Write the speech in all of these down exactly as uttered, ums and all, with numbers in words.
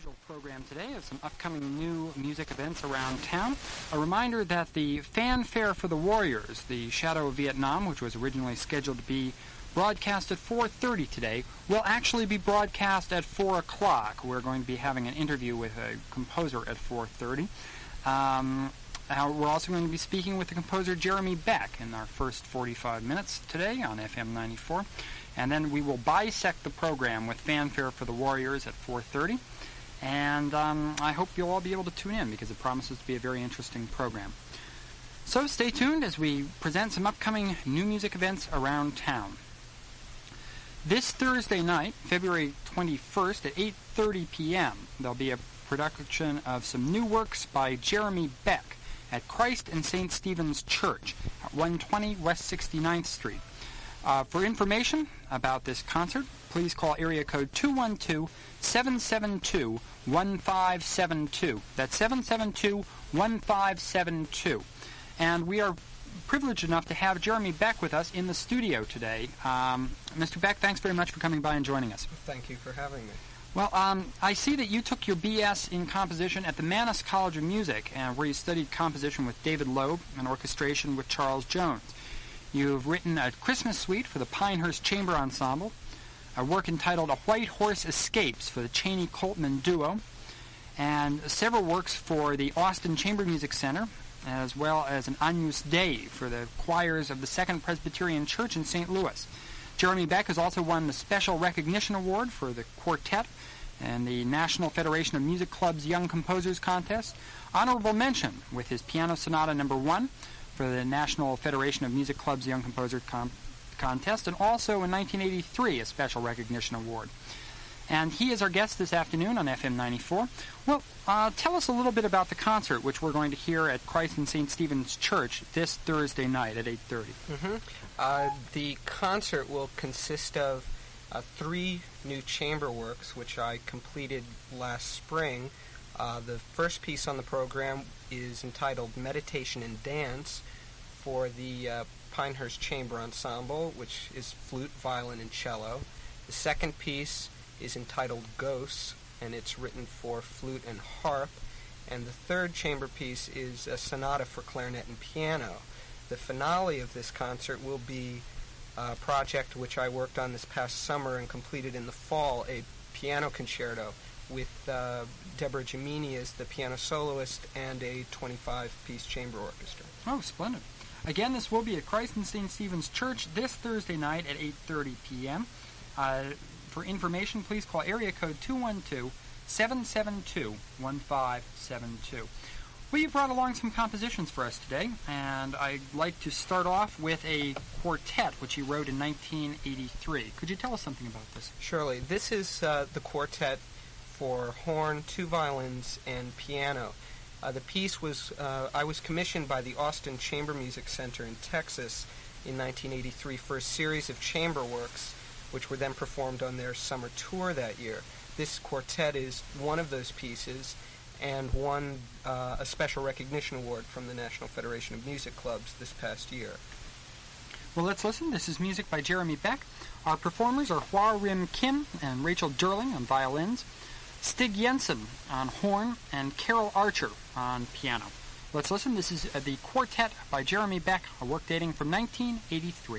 usual program today of some upcoming new music events around town. A reminder that the Fanfare for the Warriors, the Shadow of Vietnam, which was originally scheduled to be broadcast at four thirty today, will actually be broadcast at four o'clock. We're going to be having an interview with a composer at four thirty. Um, uh, we're also going to be speaking with the composer Jeremy Beck in our first forty-five minutes today on F M ninety-four. And then we will bisect the program with Fanfare for the Warriors at four thirty. And um, I hope you'll all be able to tune in because it promises to be a very interesting program. So stay tuned as we present some upcoming new music events around town. This Thursday night, February twenty-first at eight thirty p.m., there'll be a production of some new works by Jeremy Beck at Christ and Saint Stephen's Church at one twenty West sixty-ninth Street. Uh, for information about this concert, please call area code two one two, seven seven two, one five seven two. That's seven seven two, one five seven two. And we are privileged enough to have Jeremy Beck with us in the studio today. Um, Mister Beck, thanks very much for coming by and joining us. Thank you for having me. Well, um, I see that you took your B S in composition at the Mannes College of Music, uh, where you studied composition with David Loeb and orchestration with Charles Jones. You've written a Christmas suite for the Pinehurst Chamber Ensemble, a work entitled A White Horse Escapes for the Cheney-Coltman Duo, and several works for the Austin Chamber Music Center, as well as an Agnus Dei for the choirs of the Second Presbyterian Church in Saint Louis. Jeremy Beck has also won the Special Recognition Award for the quartet and the National Federation of Music Clubs Young Composers Contest, honorable mention with his Piano Sonata Number One for the National Federation of Music Clubs Young Composer Com- Contest, and also in nineteen eighty-three a Special Recognition Award. And he is our guest this afternoon on F M ninety-four. Well, uh, tell us a little bit about the concert, which we're going to hear at Christ and Saint Stephen's Church this Thursday night at eight thirty. Mm-hmm. Uh, the concert will consist of uh, three new chamber works, which I completed last spring. Uh, the first piece on the program is entitled Meditation and Dance for the uh, Pinehurst Chamber Ensemble, which is flute, violin, and cello. The second piece is entitled Ghosts, and it's written for flute and harp. And the third chamber piece is a sonata for clarinet and piano. The finale of this concert will be a project which I worked on this past summer and completed in the fall, a piano concerto with uh, Deborah Gemini as the piano soloist and a twenty-five piece chamber orchestra. Oh, splendid. Again, this will be at Christ and Saint Stephen's Church this Thursday night at eight thirty p.m. Uh, for information, please call area code two one two, seven seven two, one five seven two. Well, you brought along some compositions for us today, and I'd like to start off with a quartet which you wrote in nineteen eighty-three. Could you tell us something about this? Surely. This is uh, the quartet for horn, two violins, and piano. Uh, the piece was, uh, I was commissioned by the Austin Chamber Music Center in Texas in nineteen eighty-three for a series of chamber works, which were then performed on their summer tour that year. This quartet is one of those pieces and won uh, a Special Recognition Award from the National Federation of Music Clubs this past year. Well, let's listen. This is music by Jeremy Beck. Our performers are Hwa Rim Kim and Rachel Durling on violins, Stig Jensen on horn, and Carol Archer on piano. Let's listen. This is uh, the quartet by Jeremy Beck, a work dating from nineteen eighty-three.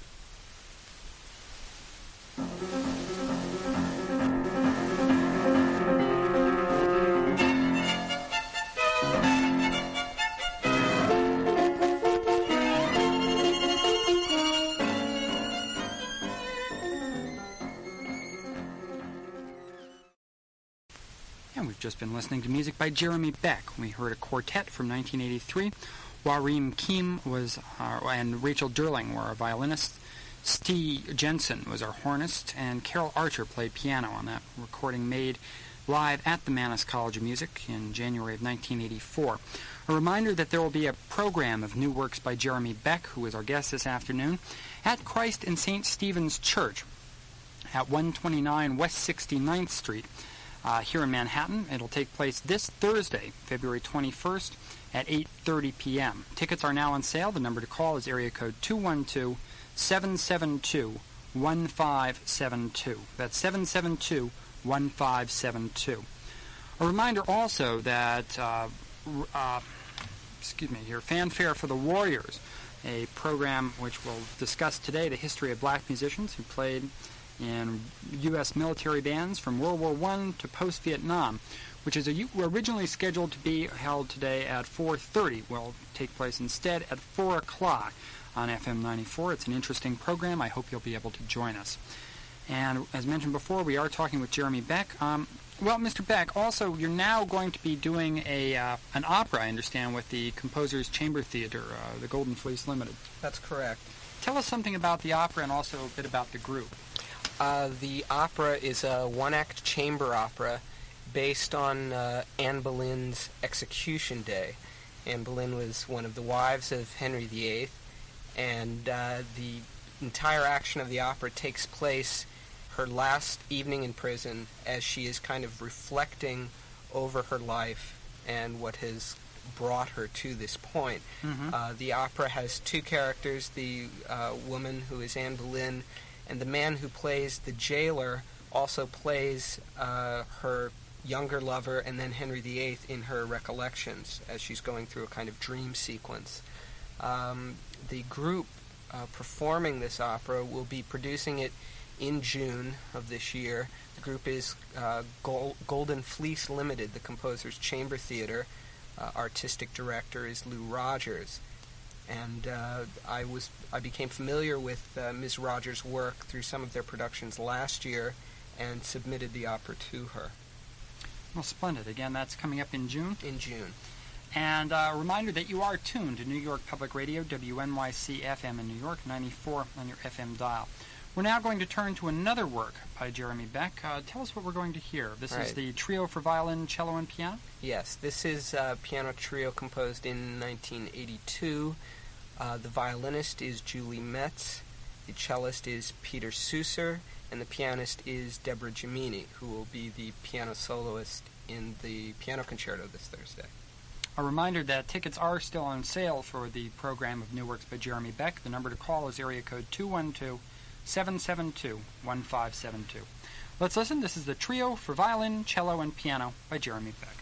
And we've just been listening to music by Jeremy Beck. We heard a quartet from nineteen eighty-three. Hwa Rim Kim was our, and Rachel Durling were our violinists. Stig Jensen was our hornist, and Carol Archer played piano on that recording made live at the Mannes College of Music in January of nineteen eighty-four. A reminder that there will be a program of new works by Jeremy Beck, who is our guest this afternoon, at Christ and Saint Stephen's Church at one twenty-nine West sixty-ninth Street uh, here in Manhattan. It'll take place this Thursday, February twenty-first at eight thirty p.m. Tickets are now on sale. The number to call is area code two one two, seven seven two, one five seven two. That's seven seven two, one five seven two. A reminder also that, uh, uh, excuse me here, Fanfare for the Warriors, a program which will discuss today the history of black musicians who played in U S military bands from World War One to post-Vietnam, which is a, originally scheduled to be held today at four thirty, will take place instead at four o'clock on F M ninety-four. It's an interesting program. I hope you'll be able to join us. And as mentioned before, we are talking with Jeremy Beck. Um, well, Mister Beck, also, you're now going to be doing a uh, an opera, I understand, with the Composers Chamber Theater, uh, the Golden Fleece Limited. That's correct. Tell us something about the opera and also a bit about the group. Uh, the opera is a one-act chamber opera based on uh, Anne Boleyn's Execution Day. Anne Boleyn was one of the wives of Henry the Eighth, and uh, the entire action of the opera takes place her last evening in prison as she is kind of reflecting over her life and what has brought her to this point. Mm-hmm. Uh, the opera has two characters, the uh, woman who is Anne Boleyn, and the man who plays the jailer also plays uh, her younger lover and then Henry the Eighth in her recollections as she's going through a kind of dream sequence. Um, the group uh, performing this opera will be producing it in June of this year. The group is uh, Gol- Golden Fleece Limited, the Composers Chamber Theater. Uh, artistic director is Lou Rogers. And uh, I was I became familiar with uh, Miz Rogers' work through some of their productions last year and submitted the opera to her. Well, splendid. Again, that's coming up in June. In June. And uh, a reminder that you are tuned to New York Public Radio, W N Y C F M in New York, ninety-four on your F M dial. We're now going to turn to another work by Jeremy Beck. Uh, tell us what we're going to hear. This right. is the Trio for Violin, Cello, and Piano? Yes, this is a piano trio composed in nineteen eighty-two. Uh, the violinist is Julie Metz, the cellist is Peter Susser, and the pianist is Deborah Gemini, who will be the piano soloist in the piano concerto this Thursday. A reminder that tickets are still on sale for the program of New Works by Jeremy Beck. The number to call is area code two one two, seven seven two, one five seven two. Let's listen. This is the Trio for Violin, Cello, and Piano by Jeremy Beck.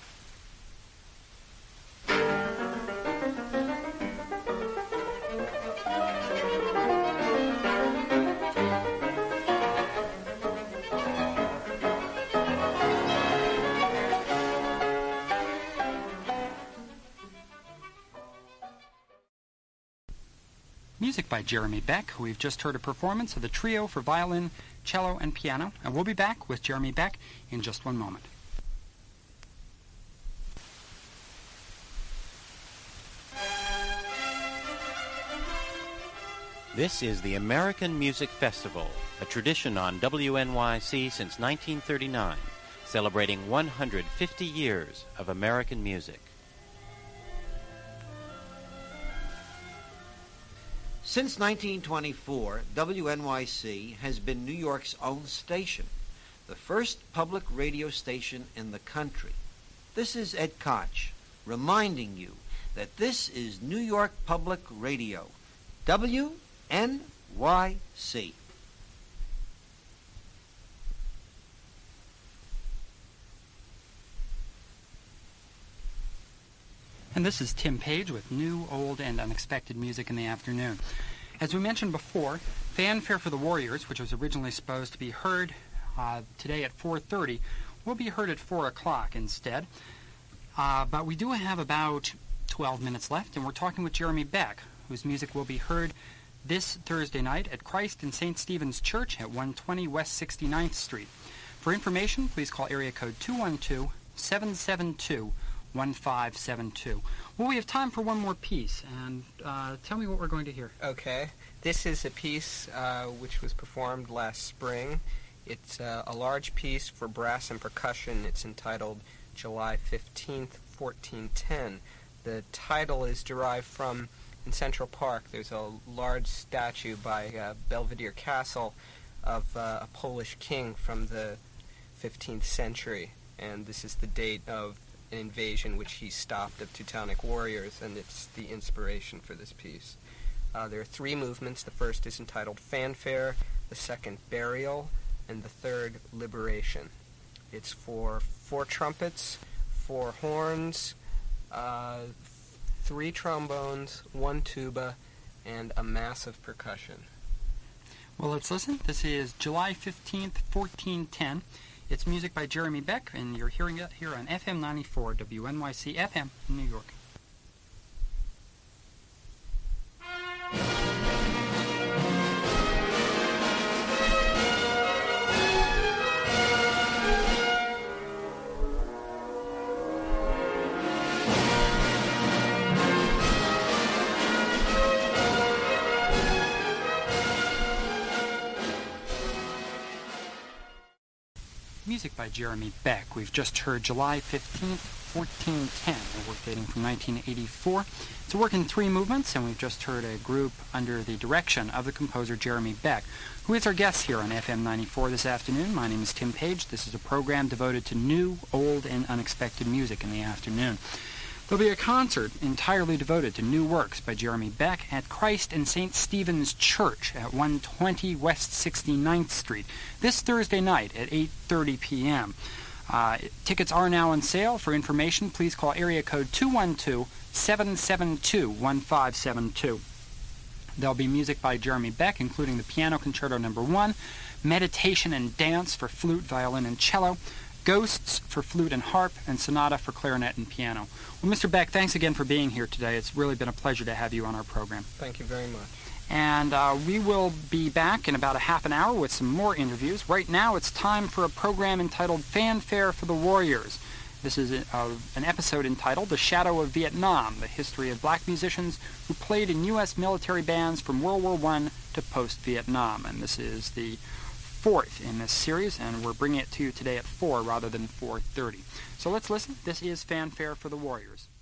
Music by Jeremy Beck. We've just heard a performance of the Trio for Violin, Cello, and Piano, and we'll be back with Jeremy Beck in just one moment. This is the American Music Festival, a tradition on W N Y C since nineteen thirty-nine, celebrating one hundred fifty years of American music. Since nineteen twenty-four, W N Y C has been New York's own station, the first public radio station in the country. This is Ed Koch, reminding you that this is New York Public Radio, W N Y C. And this is Tim Page with new, old, and unexpected music in the afternoon. As we mentioned before, Fanfare for the Warriors, which was originally supposed to be heard uh, today at four thirty, will be heard at four o'clock instead. Uh, but we do have about twelve minutes left, and we're talking with Jeremy Beck, whose music will be heard this Thursday night at Christ and Saint Stephen's Church at one twenty West sixty-ninth Street. For information, please call area code two one two, seven seven two, one five seven two. Well, we have time for one more piece, and uh, tell me what we're going to hear. Okay. This is a piece uh, which was performed last spring. It's uh, a large piece for brass and percussion. It's entitled July fifteenth, fourteen ten. The title is derived from, in Central Park, there's a large statue by uh, Belvedere Castle of uh, a Polish king from the fifteenth century, and this is the date of an invasion which he stopped of Teutonic warriors, and it's the inspiration for this piece. Uh, there are three movements. The first is entitled Fanfare, the second Burial, and the third Liberation. It's for four trumpets, four horns, uh, three trombones, one tuba, and a massive percussion. Well, let's listen. This is July fifteenth, fourteen ten. It's music by Jeremy Beck, and you're hearing it here on F M ninety-four, W N Y C F M in New York. Music by Jeremy Beck. We've just heard July fifteenth, fourteen ten, a work dating from nineteen eighty-four. It's a work in three movements, and we've just heard a group under the direction of the composer Jeremy Beck, who is our guest here on F M ninety-four this afternoon. My name is Tim Page. This is a program devoted to new, old, and unexpected music in the afternoon. There'll be a concert entirely devoted to new works by Jeremy Beck at Christ and Saint Stephen's Church at one twenty West sixty-ninth Street this Thursday night at eight thirty p.m. Uh, tickets are now on sale. For information, please call area code two one two, seven seven two, one five seven two. There'll be music by Jeremy Beck, including the Piano Concerto Number One, Meditation and Dance for flute, violin, and cello, Ghosts for flute and harp, and Sonata for clarinet and piano. Well, Mister Beck, thanks again for being here today. It's really been a pleasure to have you on our program. Thank you very much. And uh, we will be back in about a half an hour with some more interviews. Right now, it's time for a program entitled Fanfare for the Warriors. This is a, uh, an episode entitled The Shadow of Vietnam, the history of black musicians who played in U S military bands from World War One to post-Vietnam. And this is the fourth in this series, and we're bringing it to you today at four rather than four thirty. So let's listen. This is Fanfare for the Warriors.